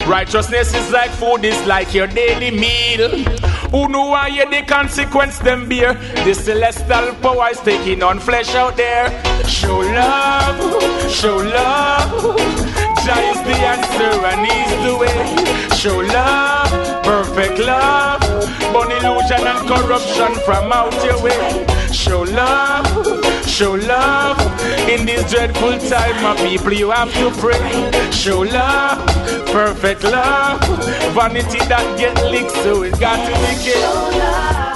Righteousness is like food, it's like your daily meal. Who know why you the consequence them bear? The celestial power is taking on flesh out there. Show love, show love. Jah is the answer and he's the way. Show love, perfect love. Burn illusion and corruption from out your way. Show love, show love. In this dreadful time, my people, you have to pray. Show love, perfect love. Vanity that get licked, so it got to be killed.